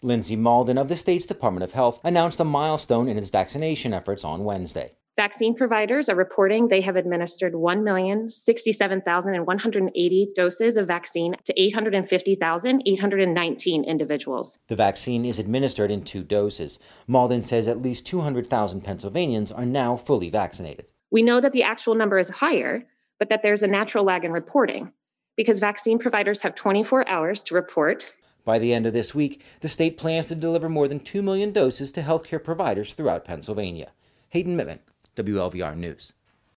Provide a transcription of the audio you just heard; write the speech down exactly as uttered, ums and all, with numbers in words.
Lindsay Malden of the state's Department of Health announced a milestone in its vaccination efforts on Wednesday. Vaccine providers are reporting they have administered one million sixty-seven thousand one hundred eighty doses of vaccine to eight hundred fifty thousand eight hundred nineteen individuals. The vaccine is administered in two doses. Malden says at least two hundred thousand Pennsylvanians are now fully vaccinated. We know that the actual number is higher, but that there's a natural lag in reporting because vaccine providers have twenty-four hours to report. By the end of this week, the state plans to deliver more than two million doses to healthcare providers throughout Pennsylvania. Hayden Mittman, W L V R News.